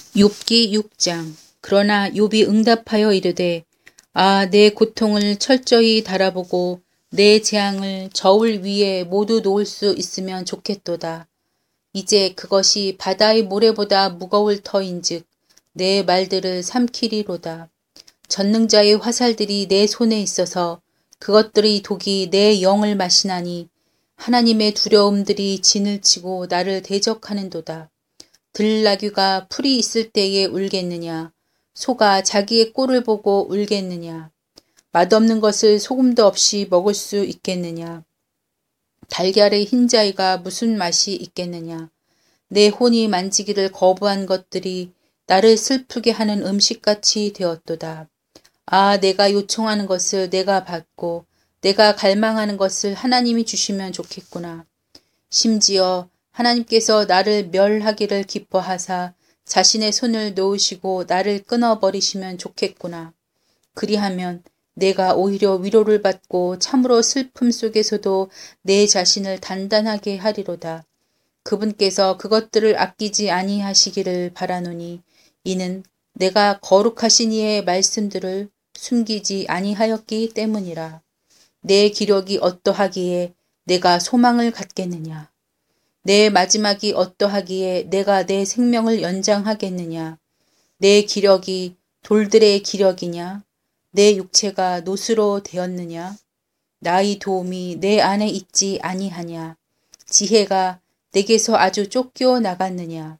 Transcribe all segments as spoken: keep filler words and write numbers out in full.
욥기 육 장. 그러나 욥이 응답하여 이르되 아, 내 고통을 철저히 달아보고 내 재앙을 저울 위에 모두 놓을 수 있으면 좋겠도다. 이제 그것이 바다의 모래보다 무거울 터인즉 내 말들을 삼키리로다. 전능자의 화살들이 내 손에 있어서 그것들의 독이 내 영을 마시나니 하나님의 두려움들이 진을 치고 나를 대적하는도다. 들나귀가 풀이 있을 때에 울겠느냐? 소가 자기의 꼴을 보고 울겠느냐? 맛없는 것을 소금도 없이 먹을 수 있겠느냐? 달걀의 흰자위가 무슨 맛이 있겠느냐? 내 혼이 만지기를 거부한 것들이 나를 슬프게 하는 음식같이 되었도다. 아, 내가 요청하는 것을 내가 받고 내가 갈망하는 것을 하나님이 주시면 좋겠구나. 심지어 하나님께서 나를 멸하기를 기뻐하사 자신의 손을 놓으시고 나를 끊어버리시면 좋겠구나. 그리하면 내가 오히려 위로를 받고 참으로 슬픔 속에서도 내 자신을 단단하게 하리로다. 그분께서 그것들을 아끼지 아니하시기를 바라노니 이는 내가 거룩하신 이의 말씀들을 숨기지 아니하였기 때문이라. 내 기력이 어떠하기에 내가 소망을 갖겠느냐. 내 마지막이 어떠하기에 내가 내 생명을 연장하겠느냐. 내 기력이 돌들의 기력이냐. 내 육체가 노스로 되었느냐. 나의 도움이 내 안에 있지 아니하냐. 지혜가 내게서 아주 쫓겨 나갔느냐.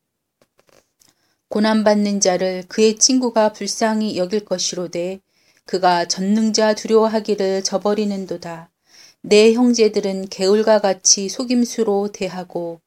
고난받는 자를 그의 친구가 불쌍히 여길 것이로되 그가 전능자 두려워하기를 저버리는도다. 내 형제들은 개울과 같이 속임수로 대하고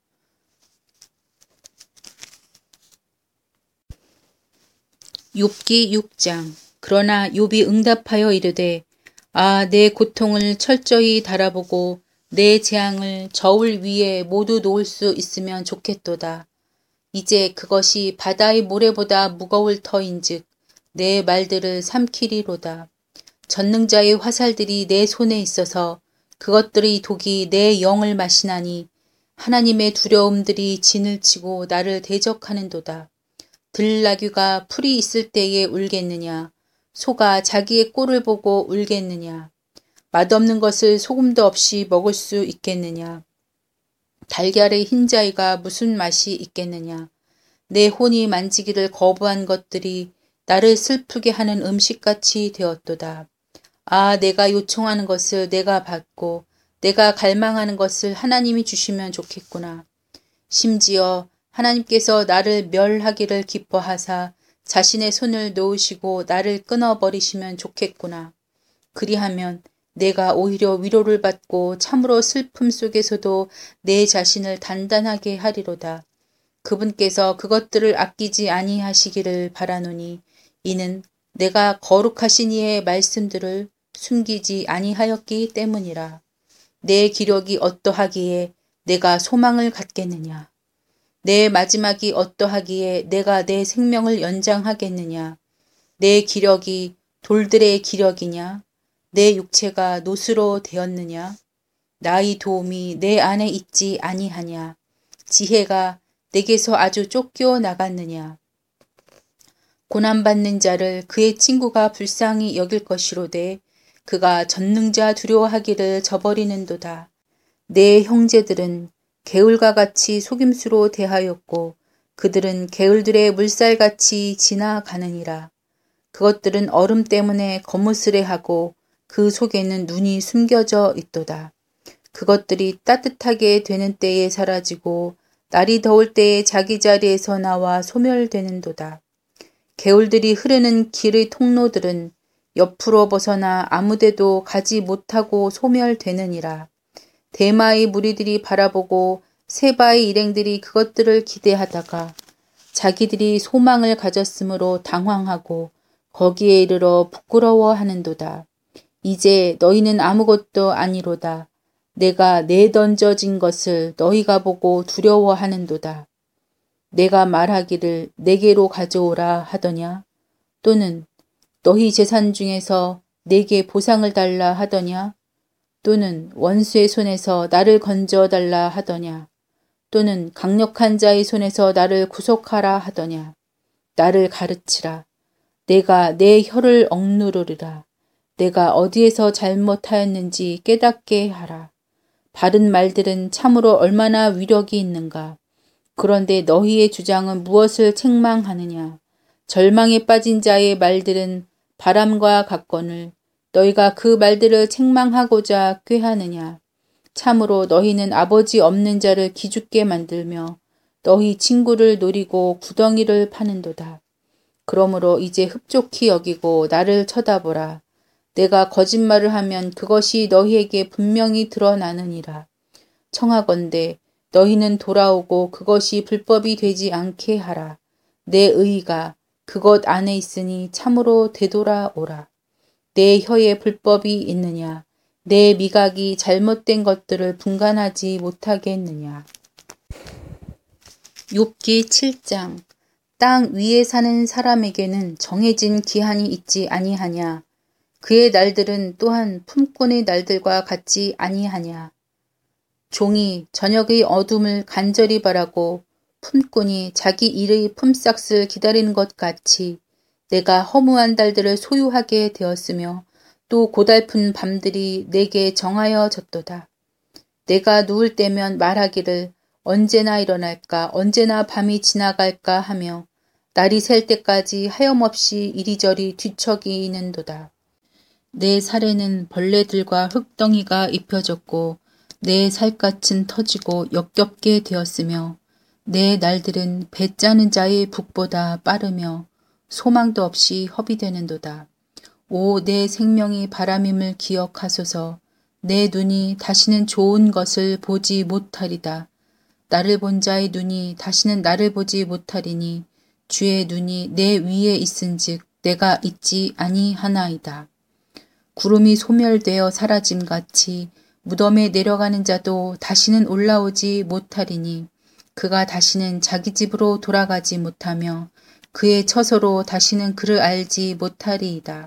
욥기 육 장. 그러나 욥이 응답하여 이르되 아, 내 고통을 철저히 달아보고 내 재앙을 저울 위에 모두 놓을 수 있으면 좋겠도다. 이제 그것이 바다의 모래보다 무거울 터인즉 내 말들을 삼키리로다. 전능자의 화살들이 내 손에 있어서 그것들의 독이 내 영을 마시나니 하나님의 두려움들이 진을 치고 나를 대적하는도다. 들나귀가 풀이 있을 때에 울겠느냐. 소가 자기의 꼴을 보고 울겠느냐. 맛없는 것을 소금도 없이 먹을 수 있겠느냐. 달걀의 흰자위가 무슨 맛이 있겠느냐. 내 혼이 만지기를 거부한 것들이 나를 슬프게 하는 음식같이 되었도다. 아, 내가 요청하는 것을 내가 받고 내가 갈망하는 것을 하나님이 주시면 좋겠구나. 심지어 하나님께서 나를 멸하기를 기뻐하사 자신의 손을 놓으시고 나를 끊어버리시면 좋겠구나. 그리하면 내가 오히려 위로를 받고 참으로 슬픔 속에서도 내 자신을 단단하게 하리로다. 그분께서 그것들을 아끼지 아니하시기를 바라노니 이는 내가 거룩하신 이의 말씀들을 숨기지 아니하였기 때문이라. 내 기력이 어떠하기에 내가 소망을 갖겠느냐. 내 마지막이 어떠하기에 내가 내 생명을 연장하겠느냐. 내 기력이 돌들의 기력이냐. 내 육체가 노스로 되었느냐. 나의 도움이 내 안에 있지 아니하냐. 지혜가 내게서 아주 쫓겨 나갔느냐. 고난받는 자를 그의 친구가 불쌍히 여길 것이로되 그가 전능자 두려워하기를 저버리는도다. 내 형제들은 개울과 같이 속임수로 대하였고 그들은 개울들의 물살같이 지나가느니라. 그것들은 얼음 때문에 거무스레하고 그 속에는 눈이 숨겨져 있도다. 그것들이 따뜻하게 되는 때에 사라지고 날이 더울 때에 자기 자리에서 나와 소멸되는도다. 개울들이 흐르는 길의 통로들은 옆으로 벗어나 아무데도 가지 못하고 소멸되느니라. 대마의 무리들이 바라보고 세바의 일행들이 그것들을 기대하다가 자기들이 소망을 가졌으므로 당황하고 거기에 이르러 부끄러워하는도다. 이제 너희는 아무것도 아니로다. 내가 내던져진 것을 너희가 보고 두려워하는도다. 내가 말하기를 내게로 가져오라 하더냐? 또는 너희 재산 중에서 내게 보상을 달라 하더냐? 또는 원수의 손에서 나를 건져 달라 하더냐? 또는 강력한 자의 손에서 나를 구속하라 하더냐? 나를 가르치라. 내가 내 혀를 억누르리라. 내가 어디에서 잘못하였는지 깨닫게 하라. 바른 말들은 참으로 얼마나 위력이 있는가. 그런데 너희의 주장은 무엇을 책망하느냐. 절망에 빠진 자의 말들은 바람과 같거늘 너희가 그 말들을 책망하고자 꾀하느냐. 참으로 너희는 아버지 없는 자를 기죽게 만들며 너희 친구를 노리고 구덩이를 파는도다. 그러므로 이제 흡족히 여기고 나를 쳐다보라. 내가 거짓말을 하면 그것이 너희에게 분명히 드러나느니라. 청하건대 너희는 돌아오고 그것이 불법이 되지 않게 하라. 내 의가 그것 안에 있으니 참으로 되돌아오라. 내 혀에 불법이 있느냐. 내 미각이 잘못된 것들을 분간하지 못하겠느냐. 욥기 칠 장. 땅 위에 사는 사람에게는 정해진 기한이 있지 아니하냐. 그의 날들은 또한 품꾼의 날들과 같지 아니하냐. 종이 저녁의 어둠을 간절히 바라고 품꾼이 자기 일의 품삯을 기다리는 것 같이 내가 허무한 달들을 소유하게 되었으며 또 고달픈 밤들이 내게 정하여졌도다. 내가 누울 때면 말하기를 언제나 일어날까 언제나 밤이 지나갈까 하며 날이 셀 때까지 하염없이 이리저리 뒤척이는도다. 내 살에는 벌레들과 흙덩이가 입혀졌고 내 살갗은 터지고 역겹게 되었으며 내 날들은 배 짜는 자의 북보다 빠르며 소망도 없이 허비되는도다. 오, 내 생명이 바람임을 기억하소서. 내 눈이 다시는 좋은 것을 보지 못하리다. 나를 본 자의 눈이 다시는 나를 보지 못하리니 주의 눈이 내 위에 있은즉 내가 있지 아니하나이다. 구름이 소멸되어 사라짐같이 무덤에 내려가는 자도 다시는 올라오지 못하리니 그가 다시는 자기 집으로 돌아가지 못하며 그의 처소로 다시는 그를 알지 못하리이다.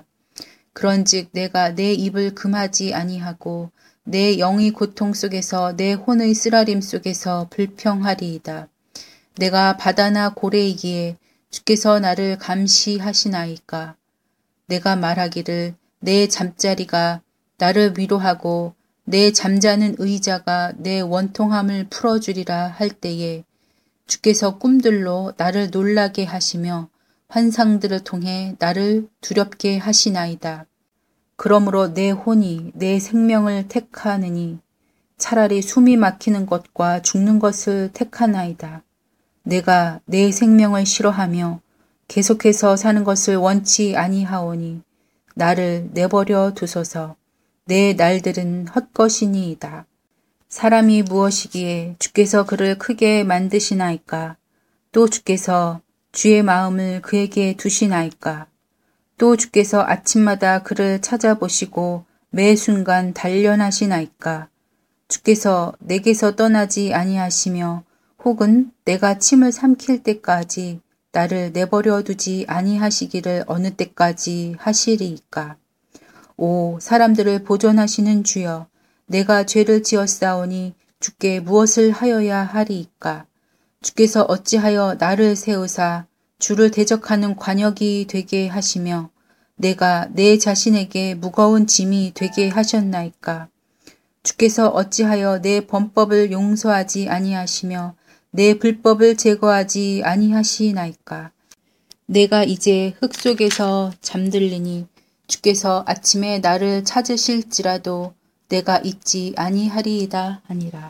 그런즉 내가 내 입을 금하지 아니하고 내 영의 고통 속에서 내 혼의 쓰라림 속에서 불평하리이다. 내가 바다나 고래이기에 주께서 나를 감시하시나이까. 내가 말하기를 내 잠자리가 나를 위로하고 내 잠자는 의자가 내 원통함을 풀어주리라 할 때에 주께서 꿈들로 나를 놀라게 하시며 환상들을 통해 나를 두렵게 하시나이다. 그러므로 내 혼이 내 생명을 택하느니 차라리 숨이 막히는 것과 죽는 것을 택하나이다. 내가 내 생명을 싫어하며 계속해서 사는 것을 원치 아니하오니 나를 내버려 두소서. 내 날들은 헛것이니이다. 사람이 무엇이기에 주께서 그를 크게 만드시나이까. 또 주께서 주의 마음을 그에게 두시나이까. 또 주께서 아침마다 그를 찾아보시고 매 순간 단련하시나이까. 주께서 내게서 떠나지 아니하시며 혹은 내가 침을 삼킬 때까지 나를 내버려 두지 아니하시기를 어느 때까지 하시리이까. 오, 사람들을 보존하시는 주여, 내가 죄를 지었사오니 주께 무엇을 하여야 하리이까. 주께서 어찌하여 나를 세우사 주를 대적하는 관역이 되게 하시며 내가 내 자신에게 무거운 짐이 되게 하셨나이까. 주께서 어찌하여 내 범법을 용서하지 아니하시며 내 불법을 제거하지 아니하시나이까. 내가 이제 흙 속에서 잠들리니 주께서 아침에 나를 찾으실지라도 내가 잊지 아니하리이다 하니라.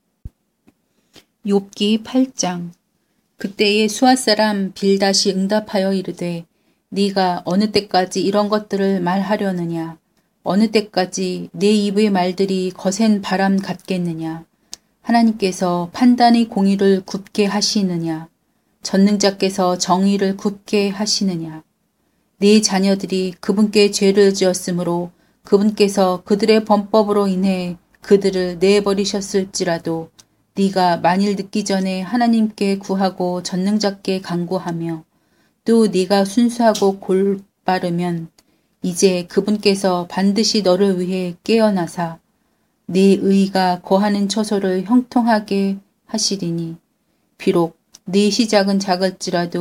욥기 팔 장. 그때에 수앗 사람 빌닷이 응답하여 이르되 네가 어느 때까지 이런 것들을 말하려느냐. 어느 때까지 내 입의 말들이 거센 바람 같겠느냐. 하나님께서 판단의 공의를 굽게 하시느냐. 전능자께서 정의를 굽게 하시느냐. 네 자녀들이 그분께 죄를 지었으므로 그분께서 그들의 범법으로 인해 그들을 내버리셨을지라도 네가 만일 늦기 전에 하나님께 구하고 전능자께 간구하며 또 네가 순수하고 골바르면 이제 그분께서 반드시 너를 위해 깨어나사 네 의가 거하는 처소를 형통하게 하시리니 비록 네 시작은 작을지라도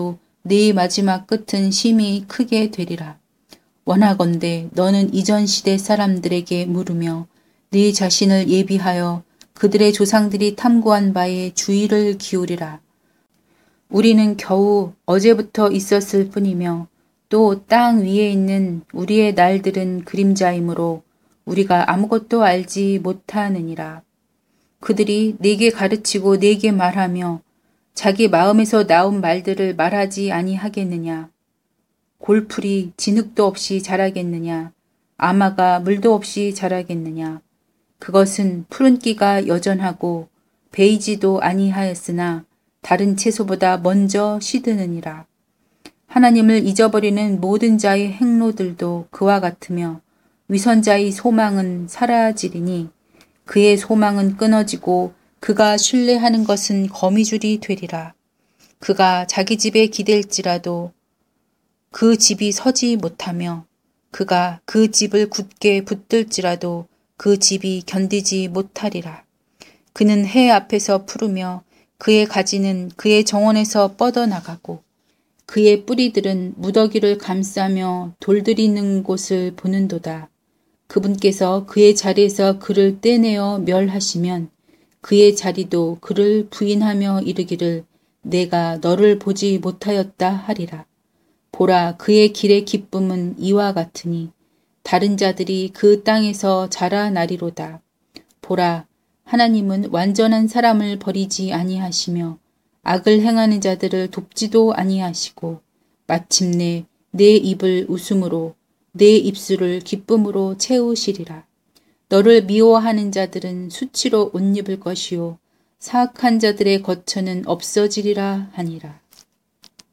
네 마지막 끝은 심히 크게 되리라. 원하건대 너는 이전 시대 사람들에게 물으며 네 자신을 예비하여 그들의 조상들이 탐구한 바에 주의를 기울이라. 우리는 겨우 어제부터 있었을 뿐이며 또 땅 위에 있는 우리의 날들은 그림자이므로 우리가 아무것도 알지 못하느니라. 그들이 내게 가르치고 내게 말하며 자기 마음에서 나온 말들을 말하지 아니하겠느냐. 골풀이 진흙도 없이 자라겠느냐. 아마가 물도 없이 자라겠느냐. 그것은 푸른기가 여전하고 베이지도 아니하였으나 다른 채소보다 먼저 시드느니라. 하나님을 잊어버리는 모든 자의 행로들도 그와 같으며 위선자의 소망은 사라지리니 그의 소망은 끊어지고 그가 신뢰하는 것은 거미줄이 되리라. 그가 자기 집에 기댈지라도 그 집이 서지 못하며 그가 그 집을 굳게 붙들지라도 그 집이 견디지 못하리라. 그는 해 앞에서 푸르며 그의 가지는 그의 정원에서 뻗어나가고 그의 뿌리들은 무더기를 감싸며 돌들이 있는 곳을 보는도다. 그분께서 그의 자리에서 그를 떼내어 멸하시면 그의 자리도 그를 부인하며 이르기를 내가 너를 보지 못하였다 하리라. 보라, 그의 길의 기쁨은 이와 같으니 다른 자들이 그 땅에서 자라나리로다. 보라, 하나님은 완전한 사람을 버리지 아니하시며 악을 행하는 자들을 돕지도 아니하시고 마침내 내 입을 웃음으로 내 입술을 기쁨으로 채우시리라. 너를 미워하는 자들은 수치로 옷 입을 것이요 사악한 자들의 거처는 없어지리라 하니라.